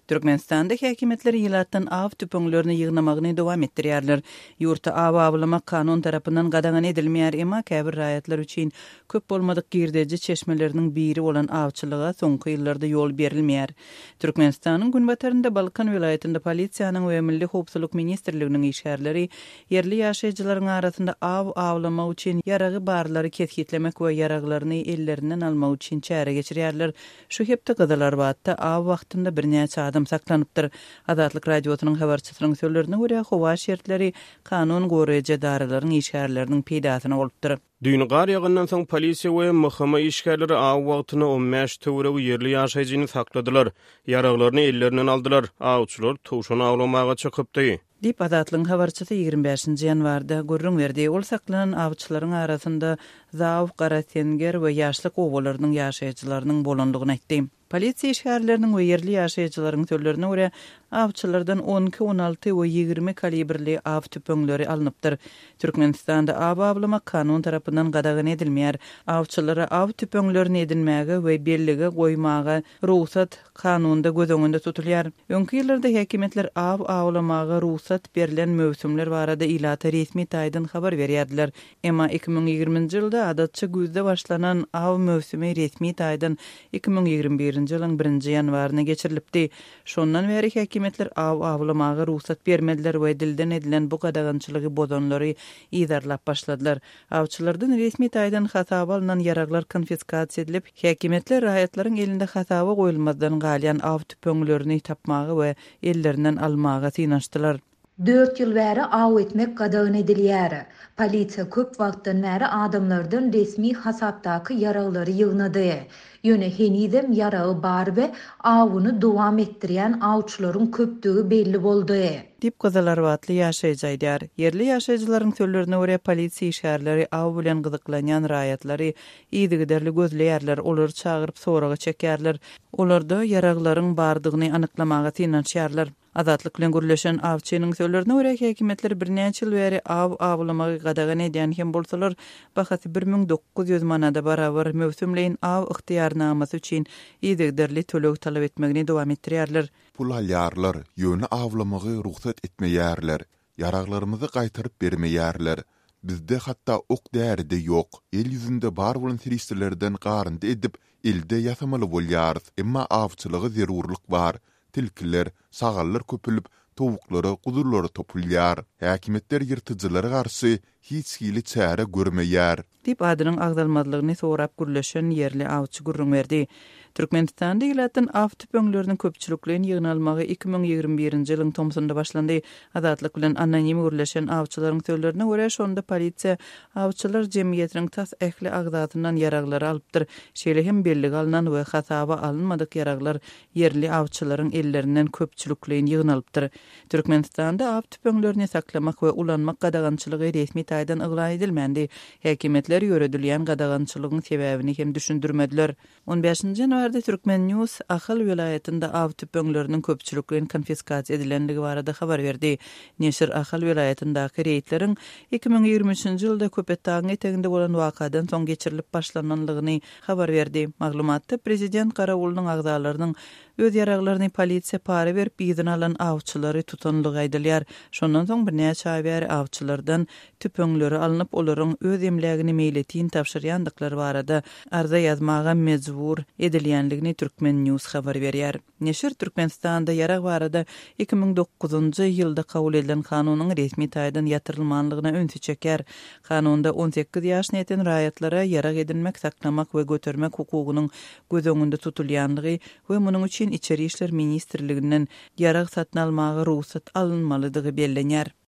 Türkmenistanda häkimetler ýylatdan av tüpüňlerini ýygnamagyny dowam etdirýärler. Ýurtda av awlamak kanun tarapyndan gadagan edilmeýär, emma käbir raýatlar üçin köp bolmadyk girdeji çeşmeleriniň biri bolan awçylyga soňky ýyllarda ýol berilmeýär. Türkmenistanyň günbatarynda Balkan vilayetinde polisiýanyň we Milli Howpsuzlyk ministrliginiň işgärleri yerli ýaşaýjylaryň arasynda av awlamak üçin yaragy barlary ketgitlemek we yaraglaryny ellerinden almak üçin çäre geçirýärler. Şu hepde gyzylar wagtda av wagtynda birnäçe adam saklanypdyr. Azatlyk radiosynyň habarçysynyň sözlerine görä, howa şertleri kanun goraýjy dararyň işgärleriniň peýdasyna bolupdyr. Düýni gar ýagyndan soň polisiýa we MHM işgärleri av wagtyny 15 töwregi yerli ýaşaýjyny sakladylar. Yaraglaryny ellerinden aldylar. Awçylar towşan awlamaga çykypdy. Dip Azatlyň habarçysy 25 ýanwarda görüň berdi. Ol saklanan awçylaryň arasynda zaw, garatenger we ýaşlyk owalarynyň ýaşaýjylarynyň bolandygyny aýtdy. Polisiýa işgärleriniň we yerli ýaşaýjylaryň sözlerine görä, awçylardan 12, 16 we 20 kalibrli av tüpüňleri alınıpdyr. Türkmenistanda av awlamak kanun tarapyndan gadagan edilmeýär. Awçylara av tüpüňlerini edinmäge we bellige goýmaga ruhsat kanunda göz öňünde tutulýar. Öňki ýyllarda häkimetler av awlamaga ruhsat berilen mövsümler barada ilata resmi taýdan habar berýärdiler. Emma 2020-nji ýylda adatça güzde başlanan av mövsümi resmi taýdan 2021-nji ýylyň 1-nji ýanwaryna geçirilipdi. Şondan beri häkimetler av awlamaga ruhsat bermediler we dilden edilen bu gadagançylygy bozanlary ýydarlap başladylar. Awçylardan resmi taýdan hasaba alynan yaraglar konfiskasiýa edilip, häkimetler raýatlaryň elinde hasaba goýulmazdan galýan av tüpüňlerini tapmagy we ellerinden almaga synaşdylar. 4 ýyl bäri av etmek gadagan edilýär. Polisiýa köp wagtdan bäri adamlardan resmi hasapdaky yaraglary ýygnady. Ýöne henizem yaragy bar we awyny dowam etdirýän awçylaryň köpdügi belli boldy. Dip gyzylar watly ýaşaýjylar. Yerli ýaşaýjylaryň sözlerine görä polisiýa işgärleri av bilen gyzyklanýan raýatlary ýygyderli gözleýärler, olary çagyryp soraga çekýärler. Olarda yaraglaryň bardygyny anyklamaga synaşýarlar. Azatlyk bilen gürleşen awçynyň sözlerine görä häkimetler birnäçe ýyl bäri av awlamagy gadagan edýän hem bolsalar, bahasy 1900 manada barabar mövsümleýin av ygtyýarnamasy üçin ýygyderli tölek talap etmegini dowam etdirýärler. Pul alýarlar, ýöne awlamagy ruhsat etmeýärler, yaraglarymyzy gaýtaryp bermeýärler. Bizde hatda ok därdi ýok. El ýüzünde bar bolan turistlerden garyndy edip elde ýasamaly bolýar. Emma awçylygy zerurlyk bar. Tilkiler, sagallar köpülüp, towuklara, gudurlara topulýar. Häkimetler ýyrtyjylara garşy hiç hili çäre görmeýär. Dip adynyň agdalmadlygyny sorap gürleşen yerli awçy gurrun berdi. Türkmenistanda ýylatdan av tüpüňleriniň köpçüliklerini ýygnalmagy 2021-nji ýylyň tomsunda başlandy. Azatlyk bilen anonim gürleşen awçylaryň sözlerine görä, şonda polisiýa awçylar jemgyýetiniň tas ähli agzatyndan yaraglary alypdyr. Şeýle hem bellige alynan we hasaba alınmadyk yaraglar yerli awçylaryň ellerinden köpçüliklerini ýygnalypdyr. Türkmenistanda av tüpüňlerini saklamak we ulanmak gadagançylygy resmi taýdan ygla edilmendi. Häkimetler ýöredilýän gadagançylygyň sebäbini hem düşündirmediler. 15-nji ýanwarda Türkmen News Ahal vilayetinde av tüpüňleriniň köpçüliklerini konfiskasiýa edilenligi barada habar berdi. Neşir Ahal vilayetindaky reýtleriň 2023-nji ýylda Köpetdagyň eteginde bolan wakadan soň geçirilip başlananlygyny habar berdi. Maglumatda prezident Garawulunyň agzalarynyň öz yaraglaryny polisiýa para berip ýygyny alan awçylary tutanlygy aýdylýar. Şondan soň birnäçe ay bäri awçylardan tüpüňleri alınıp olaryň öz emlegini meýletin tapşyrýandyklary barada arza ýazmaga mejbur edilýänligini Türkmen News habar berýär. Neşir Türkmenistanda yarag barada 2009-njy ýylda kabul edilen kanunyň resmi taýdan ýatyrylmanlygyna öňsü çeker. Kanunda 18 ýaşyna ýeten raýatlara yarag edinmek, saklamak we götürmek hukugynyň göz öňünde tutulýanlygy we munyň üçin İçeri İşler Ministrliginden yarag satyn almagy ruhsat alınmalydygy bellenýär.